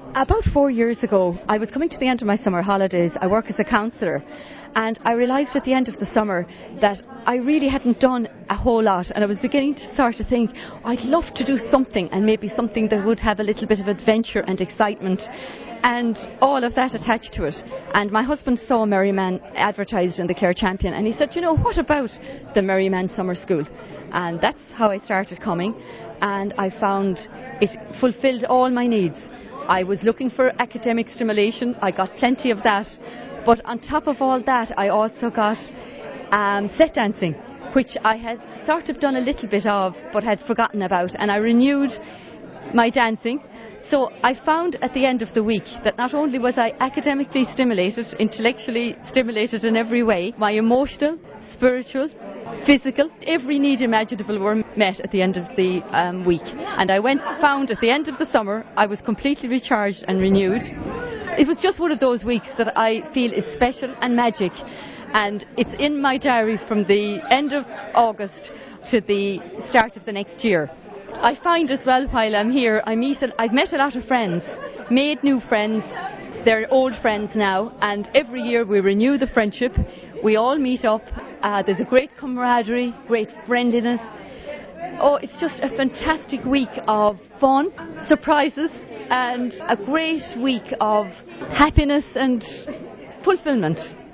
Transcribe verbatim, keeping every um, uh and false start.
About four years ago, I was coming to the end of my summer holidays. I work as a counsellor, and I realised at the end of the summer that I really hadn't done a whole lot, and I was beginning to sort of think, oh, I'd love to do something, and maybe something that would have a little bit of adventure and excitement and all of that attached to it. And my husband saw Merryman advertised in the Clare Champion, and he said, you know, what about the Merryman Summer School? And that's how I started coming, and I found it fulfilled all my needs. I was looking for academic stimulation. I got plenty of that. But on top of all that, I also got um, set dancing, which I had sort of done a little bit of, but had forgotten about. And I renewed my dancing. So I found at the end of the week that not only was I academically stimulated, intellectually stimulated in every way, my emotional, spiritual, physical, every need imaginable were met at the end of the um, week. And I went found at the end of the summer I was completely recharged and renewed. It was just one of those weeks that I feel is special and magic, and it's in my diary from the end of August to the start of the next year. I find as well while I'm here, I meet a, I've met a lot of friends, made new friends. They're old friends now, and every year we renew the friendship. We all meet up. Uh, there's a great camaraderie, great friendliness. Oh, it's just a fantastic week of fun, surprises, and a great week of happiness and fulfilment.